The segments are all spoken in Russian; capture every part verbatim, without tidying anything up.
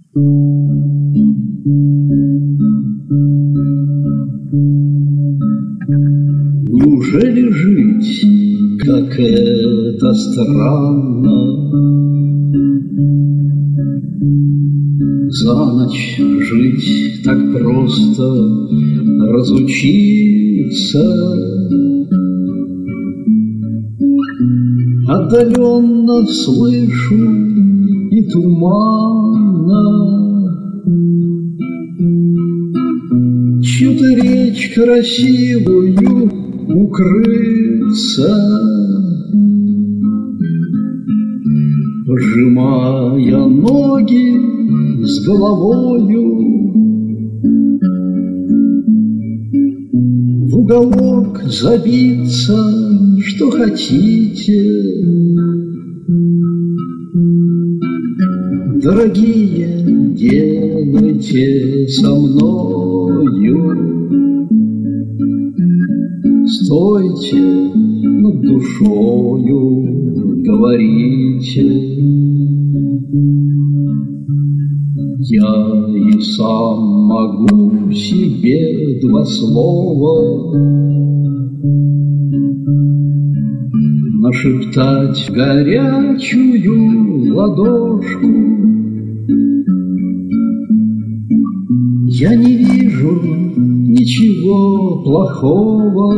Неужели жить, как это странно, за ночь жить так просто, разучиться? Отдаленно слышу и туманно чью-то речь красивую укрыться, сжимая ноги с головою в уголок забиться, что хотите. Дорогие, делайте со мною, стойте над душою, говорите. Я и сам могу себе два слова нашептать в горячую ладошку. Я не вижу ничего плохого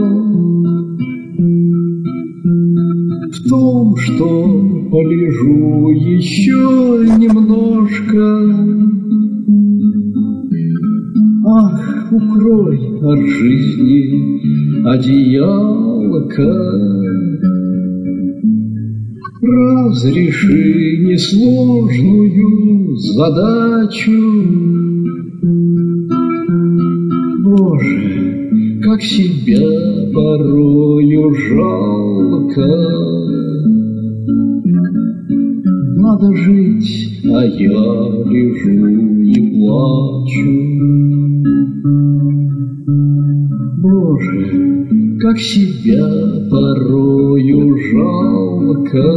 в том, что полежу еще немножко. Ах, укрой от жизни одеялко, разреши несложную задачу. Боже, как себя порою жалко. Надо жить, а я лежу и плачу. Боже, как себя порою жалко.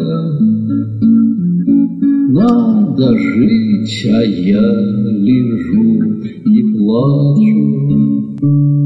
Надо жить, а я лежу и плачу.